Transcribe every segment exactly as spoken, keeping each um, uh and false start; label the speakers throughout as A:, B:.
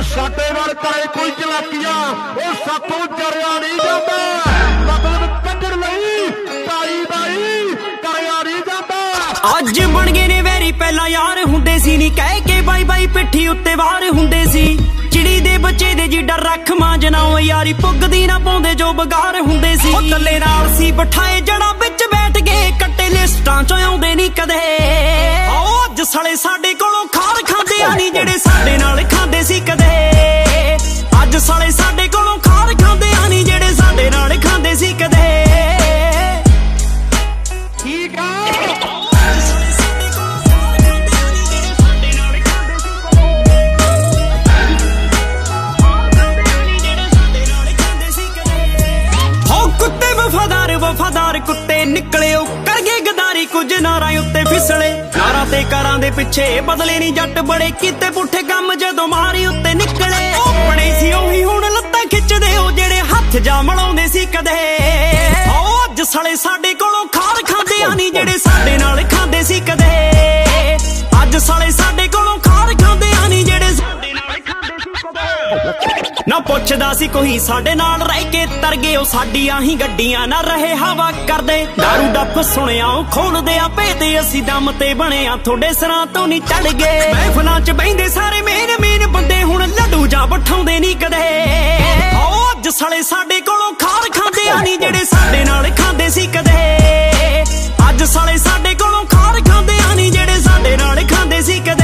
A: ਸਾਡੇ ਨਾਲ ਕਰੇ ਕੋਈ ਚਲਾਕੀਆਂ ਉਹ ਸਾਥੋਂ ਜਰਿਆ ਨਹੀਂ ਜਾਂਦਾ ਮਤਲਬ ਕੱਢਣ ਲਈ ਤਾਈ ਬਾਈ ਕਰਿਆ ਨਹੀਂ ਜਾਂਦਾ।
B: ਅੱਜ ਬਣ ਗਏ ਨੇ ਵੈਰੀ ਪਹਿਲਾਂ ਯਾਰ ਹੁੰਦੇ ਸੀ ਨੀ ਕਹਿ ਕੇ ਬਾਈ ਬਾਈ ਪਿੱਠੀ ਉੱਤੇ ਵਾਰ ਹੁੰਦੇ ਸੀ ਚਿੜੀ ਦੇ ਬੱਚੇ ਦੇ ਜੀ ਡਰ ਰੱਖ ਮਾਂ ਜਨਾਓ ਯਾਰੀ ਪੁੱਗਦੀ ਨਾ ਪਾਉਂਦੇ ਜੋ ਬਗਾਰ ਹੁੰਦੇ ਸੀ ਉਹ ਕੱਲੇ ਨਾਲ ਸੀ ਬਿਠਾਏ ਜੜਾ ਵਿੱਚ ਬੈਠ ਗਏ ਕੱਟੇ ਲਿਸਟਾਂ ਚੋਂ ਆਉਂਦੇ ਨਹੀਂ ਕਦੇ ਆਓ ਅੱਜ ਸਾਲੇ ਸਾਡੇ ਕੋਲੋਂ ਖਾਰ ਖਾਂਦੇ ਆ ਨਹੀਂ ਜਿਹੜੇ ਸਾਡੇ ਨਾਲ ਖਾਂਦੇ ਸੀ ਕਦੇ ਅੱਜ ਸਾਲੇ ਸਾਡੇ ਕੋਲੋਂ ਖਾਰ ਖਾਂਦੇ ਆ ਨਹੀਂ ਜਿਹੜੇ ਸਾਡੇ ਨਾਲ ਖਾਂਦੇ ਸੀ ਕਦੇ
A: ਠੀਕ ਆ
B: ਵਫਾਦਾਰ ਕੁੱਤੇ ਨਿਕਲਿਓ ਕਰ ਗਏ ਗਦਾਰੀ ਕੁਝ ਨਾਰਾਂ ਉੱਤੇ ਫਿਸਲੇ ਨਾਰਾਂ ਤੇ ਕਾਰਾਂ ਦੇ ਪਿੱਛੇ ਬਦਲੇ ਨਹੀਂ ਜੱਟ ਬੜੇ ਕੀਤੇ ਪੁੱਠੇ ਕੰਮ ਜਦੋਂ ਮਾਰੀ ਉੱਤੇ ਨਿਕਲੇ ਆਪਣੇ ਸੀ ਉਹੀ ਹੁਣ ਲੱਤਾਂ ਖਿੱਚਦੇ ਉਹ ਜਿਹੜੇ ਹੱਥ ਜਾ ਮਲਾਉਂਦੇ ਸੀ ਕਦੇ ਆਓ ਅੱਜ ਸਾਲੇ ਸਾਡੇ ਕੋਲੋਂ ਖਾਰ ਖਾਂਦੇ ਆ ਨਹੀਂ ਜਿਹੜੇ ਸਾਡੇ ਨਾਲ ਖਾਂਦੇ ਸੀ ਕਦੇ ਅੱਜ ਸਾਲੇ ਸਾਡੇ ਕੋਲੋਂ ਖਾਰ ਖਾਂਦੇ ਆ ਨਹੀਂ ਜਿਹੜੇ ਸਾਡੇ ਨਾਲ ਖਾਂਦੇ ਸੀ ਕਦੇ ਨਾ ਪੁੱਛਦਾ ਸੀ ਕੋਈ ਸਾਡੇ ਨਾਲ ਰਹਿ ਕੇ ਤਰ ਗਏ ਉਹ ਸਾਡੀਆਂ ਹੀ ਗੱਡੀਆਂ ਨਾ ਰਹੇ ਹਵਾ ਕਰਦੇ ਦਾਰੂ ਡੱਫ ਸੁਣਿਆ ਉਹ ਖੋਲਦੇ ਆ ਭੇਦੇ ਅਸੀਂ ਦਮ ਤੇ ਬਣੇ ਆ ਤੁਹਾਡੇ ਸਿਰਾਂ ਤੋਂ ਨਹੀਂ ਚੜ ਗਏ ਮਹਿਫਲਾਂ ਚ ਬਹਿੰਦੇ ਸਾਰੇ ਮੇਨ ਮੇਨ ਬੰਦੇ ਹੁਣ ਲੱਡੂ ਜਾਂ ਬਿਠਾਉਂਦੇ ਨਹੀਂ ਕਦੇ ਆਓ ਅੱਜ ਸਾਲੇ ਸਾਡੇ ਕੋਲੋਂ ਖਾਰ ਖਾਂਦੇ ਆ ਨਹੀਂ ਜਿਹੜੇ ਸਾਡੇ ਨਾਲ ਖਾਂਦੇ ਸੀ ਕਦੇ ਅੱਜ ਸਾਲੇ ਸਾਡੇ ਕੋਲੋਂ ਖਾਰ ਖਾਂਦੇ ਆ ਨਹੀਂ ਜਿਹੜੇ ਸਾਡੇ ਨਾਲ ਖਾਂਦੇ ਸੀ ਕਦੇ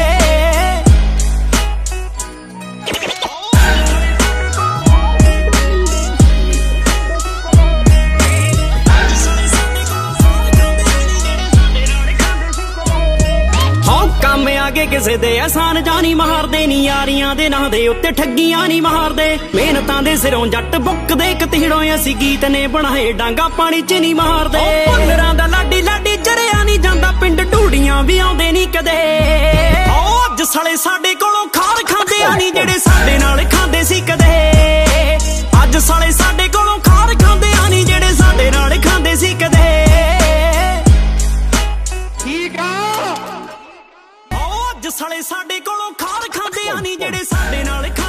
B: ਕੰਮ ਆਗੇ ਕਿਸੇ ਦੇ ਆਸਾਨ ਜਾਨੀ ਮਾਰਦੇ ਨੀ ਯਾਰੀਆਂ ਦੇ ਨਾਂ ਦੇ ਉੱਤੇ ਠੱਗੀਆਂ ਨੀ ਮਾਰਦੇ ਮਿਹਨਤਾਂ ਦੇ ਸਿਰੋਂ ਜੱਟ ਬੁੱਕਦੇ ਕਤੀੜੋਂ ਅਸੀਂ ਗੀਤ ਨੇ ਬਣਾਏ ਡਾਂਗਾ ਪਾਣੀ ਚ ਨੀ ਮਾਰਦੇ ਪੰਦਰਾਂ ਦਾ ਲਾਡੀ ਲਾਡੀ ਚਰਿਆ ਨੀ ਜਾਂਦਾ ਪਿੰਡ ਢੂੜੀਆਂ ਵੀ ਆਉਂਦੇ ਨੀ ਕਦੇ ਆਓ ਅੱਜ ਸਾਲੇ ਸਾਡੇ ਕੋਲੋਂ ਖਾਰ ਖਾਂਦੇ ਆ ਨੀ ਜਿਹੜੇ ਸਾਡੇ ਨਾਲ ਖਾਂਦੇ ਸੀ ਕਦੇ ਅੱਜ ਸਾਲੇ ਸਾਡੇ ਕੋਲੋਂ ਖਾਰ ਖਾਂਦੇ ਆ ਨੀ ਜਿਹੜੇ ਸਾਡੇ ਨਾਲ ਖਾਂਦੇ ਸੀ ਕਦੇ
A: ਠੀਕ ਆ
B: ਸਾਲੇ ਸਾਡੇ ਕੋਲੋਂ ਖਾਰ ਖਾਂਦੇ ਆ ਨਹੀਂ ਜਿਹੜੇ ਸਾਡੇ ਨਾਲ